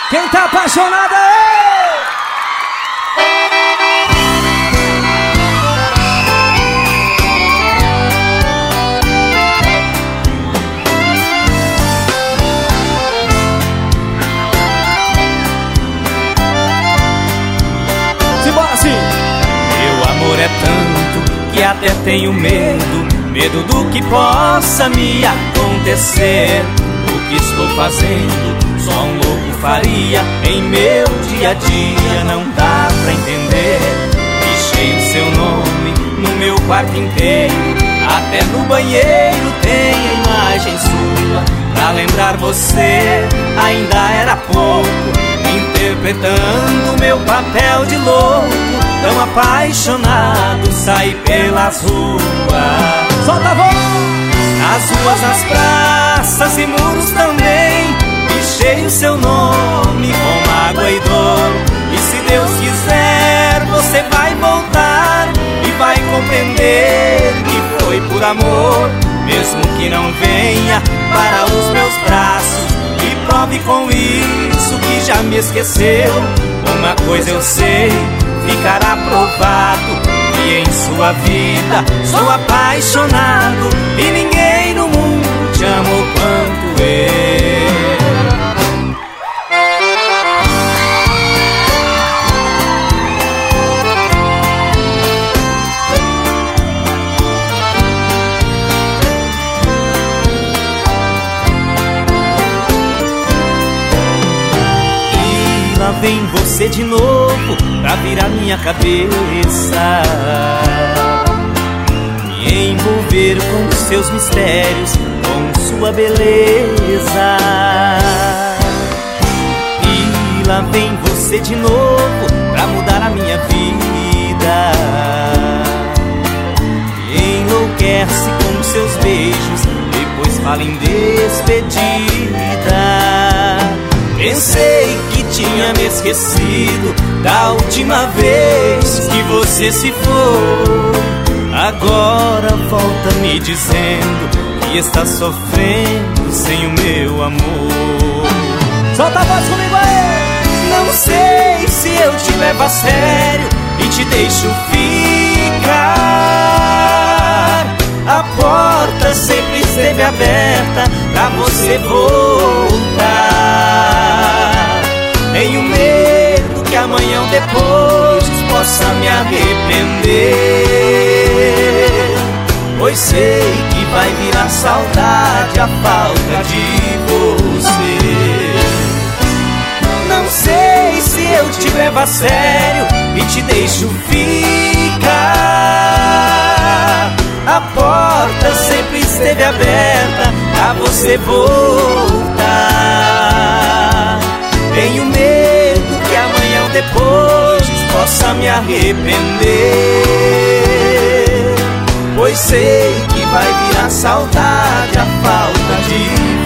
Quem tá apaixonado é... Simbora assim. Meu amor é tanto que até tenho medo do que possa me acontecer. O que estou fazendo só um louco faria em meu dia a dia, não dá pra entender. Pichei o seu nome no meu quarto inteiro, até no banheiro tem a imagem sua. Pra lembrar você ainda era pouco, interpretando meu papel de louco, tão apaixonado, saí pelas ruas. Solta a voz! Nas ruas, nas praças e muros também, pichei o seu nome com mágoa e dor. E se Deus quiser, você vai voltar e vai compreender que foi por amor, mesmo que não venha para os meus braços e prove com isso que já me esqueceu. Uma coisa eu sei, ficará provado que em sua vida sou apaixonado e ninguém no mundo te amou quanto eu. E lá vem você de novo pra virar minha cabeça, me envolver com seus mistérios, com sua beleza. E lá vem você de novo pra mudar a minha vida, me enlouquece com seus beijos, depois fala em despedida. Pensei que tinha me esquecido da última vez que você se foi. Agora volta me dizendo que está sofrendo sem o meu amor. Solta a voz comigo aí! Não sei se eu te levo a sério e te deixo ficar. A porta sempre esteve aberta pra você voltar. Tenho medo que amanhã ou depois possa me arrepender, pois sei que vai virar saudade a falta de você. Não sei se eu te levo a sério e te deixo ficar. A porta sempre esteve aberta pra você voltar. Tenho medo que amanhã ou depois possa me arrepender, pois sei que vai virar saudade a falta de